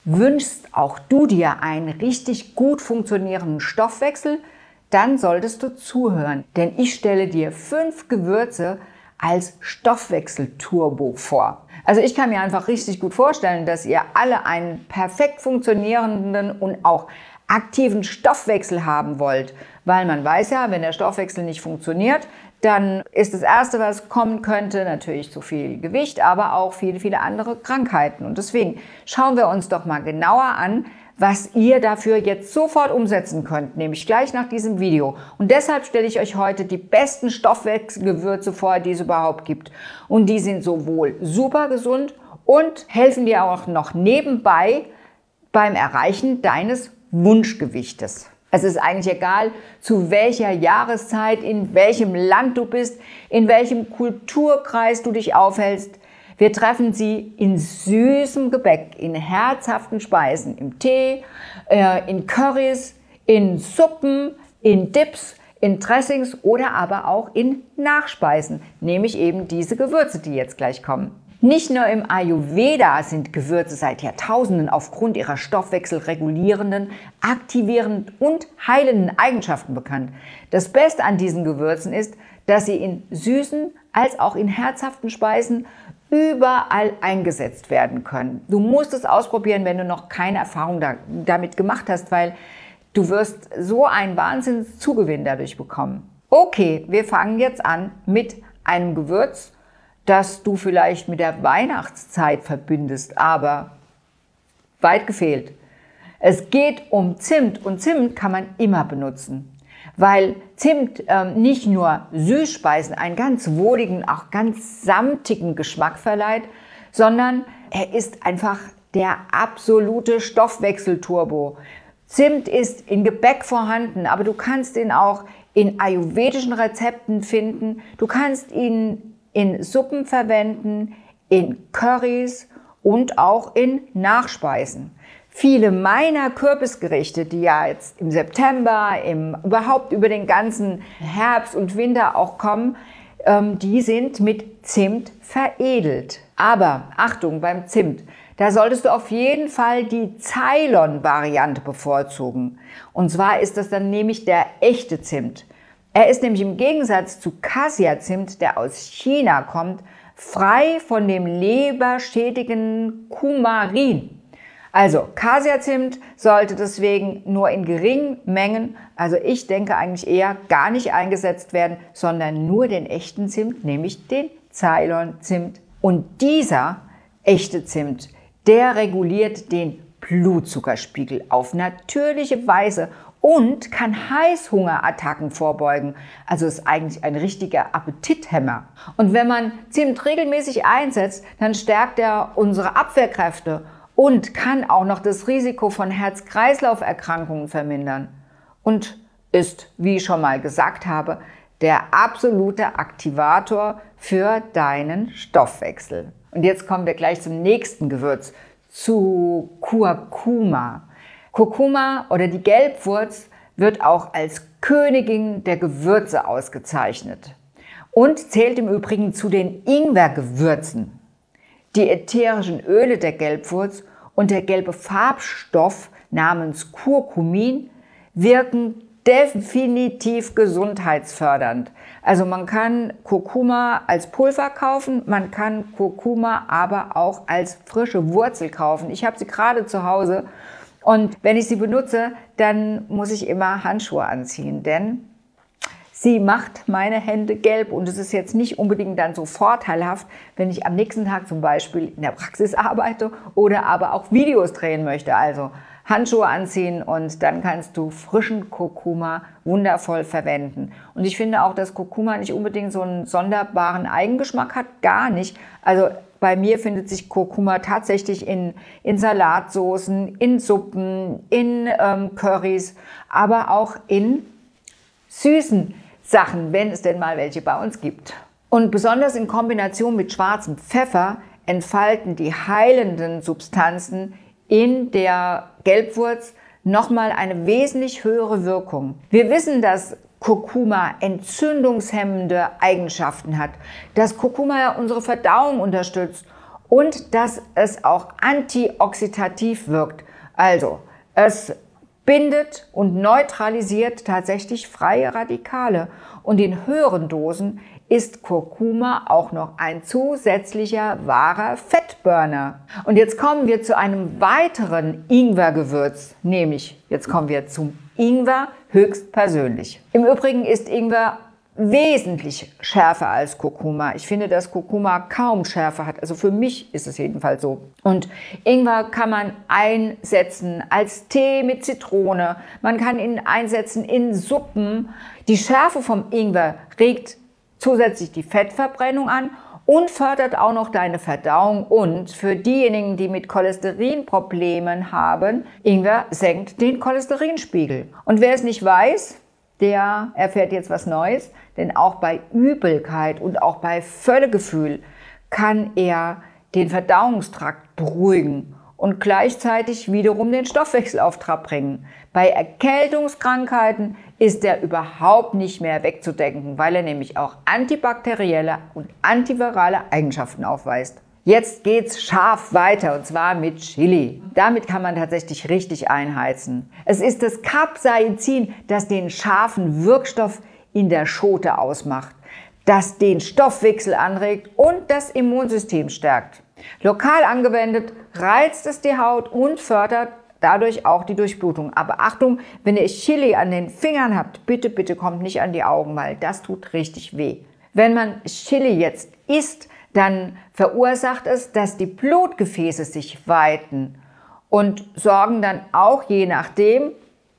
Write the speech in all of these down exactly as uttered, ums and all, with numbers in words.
Wünschst auch du dir einen richtig gut funktionierenden Stoffwechsel? Dann solltest du zuhören, denn ich stelle dir fünf Gewürze als Stoffwechselturbo vor. Also ich kann mir einfach richtig gut vorstellen, dass ihr alle einen perfekt funktionierenden und auch aktiven Stoffwechsel haben wollt, weil man weiß ja, wenn der Stoffwechsel nicht funktioniert, dann ist das Erste, was kommen könnte, natürlich zu viel Gewicht, aber auch viele, viele andere Krankheiten. Und deswegen schauen wir uns doch mal genauer an, was ihr dafür jetzt sofort umsetzen könnt, nämlich gleich nach diesem Video. Und deshalb stelle ich euch heute die besten Stoffwechselgewürze vor, die es überhaupt gibt. Und die sind sowohl super gesund und helfen dir auch noch nebenbei beim Erreichen deines Wunschgewichtes. Es ist eigentlich egal, zu welcher Jahreszeit, in welchem Land du bist, in welchem Kulturkreis du dich aufhältst. Wir treffen sie in süßem Gebäck, in herzhaften Speisen, im Tee, äh, in Currys, in Suppen, in Dips, in Dressings oder aber auch in Nachspeisen, nämlich eben diese Gewürze, die jetzt gleich kommen. Nicht nur im Ayurveda sind Gewürze seit Jahrtausenden aufgrund ihrer stoffwechselregulierenden, aktivierenden und heilenden Eigenschaften bekannt. Das Beste an diesen Gewürzen ist, dass sie in süßen als auch in herzhaften Speisen überall eingesetzt werden können. Du musst es ausprobieren, wenn du noch keine Erfahrung da, damit gemacht hast, weil du wirst so einen Wahnsinnszugewinn dadurch bekommen. Okay, wir fangen jetzt an mit einem Gewürz, das du vielleicht mit der Weihnachtszeit verbindest, aber weit gefehlt. Es geht um Zimt und Zimt kann man immer benutzen, weil Zimt ähm, nicht nur Süßspeisen einen ganz wohligen, auch ganz samtigen Geschmack verleiht, sondern er ist einfach der absolute Stoffwechselturbo. Zimt ist in Gebäck vorhanden, aber du kannst ihn auch in ayurvedischen Rezepten finden. Du kannst ihn in Suppen verwenden, in Currys und auch in Nachspeisen. Viele meiner Kürbisgerichte, die ja jetzt im September, im, überhaupt über den ganzen Herbst und Winter auch kommen, ähm, die sind mit Zimt veredelt. Aber Achtung beim Zimt, da solltest du auf jeden Fall die Ceylon-Variante bevorzugen. Und zwar ist das dann nämlich der echte Zimt. Er ist nämlich im Gegensatz zu Cassia-Zimt, der aus China kommt, frei von dem leberschädigenden Kumarin. Also Cassia-Zimt sollte deswegen nur in geringen Mengen, also ich denke eigentlich eher gar nicht eingesetzt werden, sondern nur den echten Zimt, nämlich den Ceylon-Zimt. Und dieser echte Zimt, der reguliert den Blutzuckerspiegel auf natürliche Weise und kann Heißhungerattacken vorbeugen. Also ist eigentlich ein richtiger Appetithemmer. Und wenn man Zimt regelmäßig einsetzt, dann stärkt er unsere Abwehrkräfte und kann auch noch das Risiko von Herz-Kreislauf-Erkrankungen vermindern. Und ist, wie ich schon mal gesagt habe, der absolute Aktivator für deinen Stoffwechsel. Und jetzt kommen wir gleich zum nächsten Gewürz, zu Kurkuma. Kurkuma oder die Gelbwurz wird auch als Königin der Gewürze ausgezeichnet und zählt im Übrigen zu den Ingwergewürzen. Die ätherischen Öle der Gelbwurz und der gelbe Farbstoff namens Curcumin wirken definitiv gesundheitsfördernd. Also man kann Kurkuma als Pulver kaufen, man kann Kurkuma aber auch als frische Wurzel kaufen. Ich habe sie gerade zu Hause und wenn ich sie benutze, dann muss ich immer Handschuhe anziehen, denn sie macht meine Hände gelb und es ist jetzt nicht unbedingt dann so vorteilhaft, wenn ich am nächsten Tag zum Beispiel in der Praxis arbeite oder aber auch Videos drehen möchte. Also Handschuhe anziehen und dann kannst du frischen Kurkuma wundervoll verwenden. Und ich finde auch, dass Kurkuma nicht unbedingt so einen sonderbaren Eigengeschmack hat, gar nicht. Also bei mir findet sich Kurkuma tatsächlich in, in Salatsoßen, in Suppen, in ähm, Currys, aber auch in süßen Sachen, wenn es denn mal welche bei uns gibt. Und besonders in Kombination mit schwarzem Pfeffer entfalten die heilenden Substanzen in der Gelbwurz nochmal eine wesentlich höhere Wirkung. Wir wissen, dass Kurkuma entzündungshemmende Eigenschaften hat, dass Kurkuma unsere Verdauung unterstützt und dass es auch antioxidativ wirkt. Also es bindet und neutralisiert tatsächlich freie Radikale und in höheren Dosen ist Kurkuma auch noch ein zusätzlicher wahrer Fettburner. Und jetzt kommen wir zu einem weiteren Ingwergewürz, nämlich jetzt kommen wir zum Ingwer höchstpersönlich. Im Übrigen ist Ingwer wesentlich schärfer als Kurkuma. Ich finde, dass Kurkuma kaum Schärfe hat. Also für mich ist es jedenfalls so. Und Ingwer kann man einsetzen als Tee mit Zitrone. Man kann ihn einsetzen in Suppen. Die Schärfe vom Ingwer regt zusätzlich die Fettverbrennung an und fördert auch noch deine Verdauung. Und für diejenigen, die mit Cholesterinproblemen haben, Ingwer senkt den Cholesterinspiegel. Und wer es nicht weiß, der erfährt jetzt was Neues, denn auch bei Übelkeit und auch bei Völlegefühl kann er den Verdauungstrakt beruhigen und gleichzeitig wiederum den Stoffwechsel auf Trab bringen. Bei Erkältungskrankheiten ist er überhaupt nicht mehr wegzudenken, weil er nämlich auch antibakterielle und antivirale Eigenschaften aufweist. Jetzt geht's scharf weiter und zwar mit Chili. Damit kann man tatsächlich richtig einheizen. Es ist das Capsaicin, das den scharfen Wirkstoff in der Schote ausmacht, das den Stoffwechsel anregt und das Immunsystem stärkt. Lokal angewendet reizt es die Haut und fördert dadurch auch die Durchblutung. Aber Achtung, wenn ihr Chili an den Fingern habt, bitte, bitte kommt nicht an die Augen, weil das tut richtig weh. Wenn man Chili jetzt isst, dann verursacht es, dass die Blutgefäße sich weiten und sorgen dann auch, je nachdem,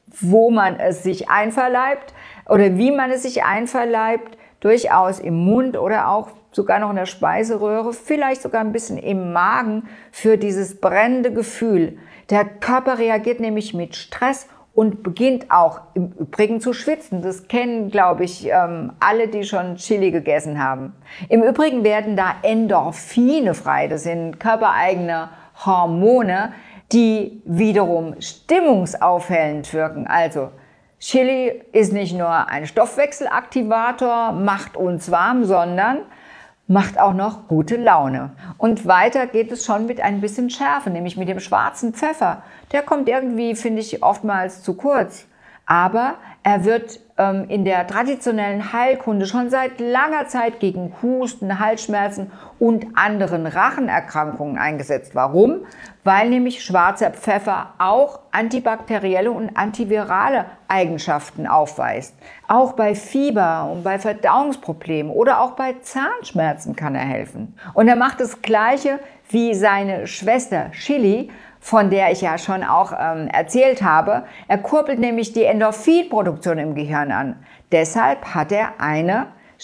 wo man es sich einverleibt oder wie man es sich einverleibt, durchaus im Mund oder auch sogar noch in der Speiseröhre, vielleicht sogar ein bisschen im Magen für dieses brennende Gefühl. Der Körper reagiert nämlich mit Stress und beginnt auch im Übrigen zu schwitzen. Das kennen, glaube ich, alle, die schon Chili gegessen haben. Im Übrigen werden da Endorphine frei. Das sind körpereigene Hormone, die wiederum stimmungsaufhellend wirken. Also Chili ist nicht nur ein Stoffwechselaktivator, macht uns warm, sondern macht auch noch gute Laune. Und weiter geht es schon mit ein bisschen Schärfe, nämlich mit dem schwarzen Pfeffer. Der kommt irgendwie, finde ich, oftmals zu kurz. Aber er wird ähm, in der traditionellen Heilkunde schon seit langer Zeit gegen Husten, Halsschmerzen und anderen Rachenerkrankungen eingesetzt. Warum? Weil nämlich schwarzer Pfeffer auch antibakterielle und antivirale Eigenschaften aufweist. Auch bei Fieber und bei Verdauungsproblemen oder auch bei Zahnschmerzen kann er helfen. Und er macht das Gleiche wie seine Schwester Chili, von der ich ja schon auch ähm, erzählt habe. Er kurbelt nämlich die Endorphinproduktion im Gehirn an. Deshalb hat er eine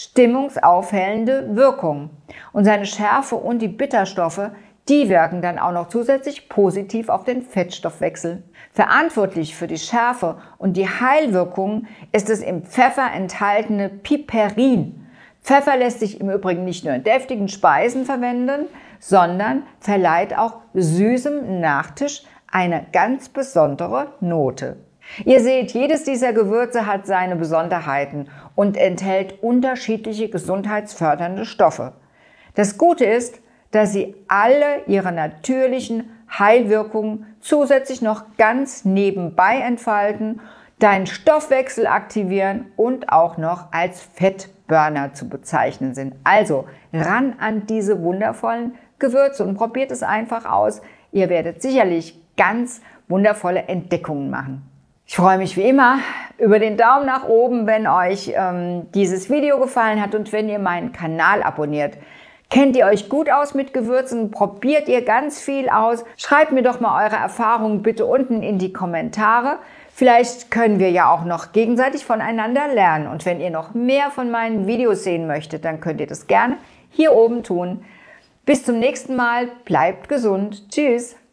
stimmungsaufhellende Wirkung. Und seine Schärfe und die Bitterstoffe, die wirken dann auch noch zusätzlich positiv auf den Fettstoffwechsel. Verantwortlich für die Schärfe und die Heilwirkung ist das im Pfeffer enthaltene Piperin. Pfeffer lässt sich im Übrigen nicht nur in deftigen Speisen verwenden, sondern verleiht auch süßem Nachtisch eine ganz besondere Note. Ihr seht, jedes dieser Gewürze hat seine Besonderheiten und enthält unterschiedliche gesundheitsfördernde Stoffe. Das Gute ist, dass sie alle ihre natürlichen Heilwirkungen zusätzlich noch ganz nebenbei entfalten, deinen Stoffwechsel aktivieren und auch noch als Fettburner zu bezeichnen sind. Also ran an diese wundervollen Gewürze und probiert es einfach aus. Ihr werdet sicherlich ganz wundervolle Entdeckungen machen. Ich freue mich wie immer über den Daumen nach oben, wenn euch ähm, dieses Video gefallen hat und wenn ihr meinen Kanal abonniert. Kennt ihr euch gut aus mit Gewürzen? Probiert ihr ganz viel aus? Schreibt mir doch mal eure Erfahrungen bitte unten in die Kommentare. Vielleicht können wir ja auch noch gegenseitig voneinander lernen. Und wenn ihr noch mehr von meinen Videos sehen möchtet, dann könnt ihr das gerne hier oben tun. Bis zum nächsten Mal. Bleibt gesund. Tschüss.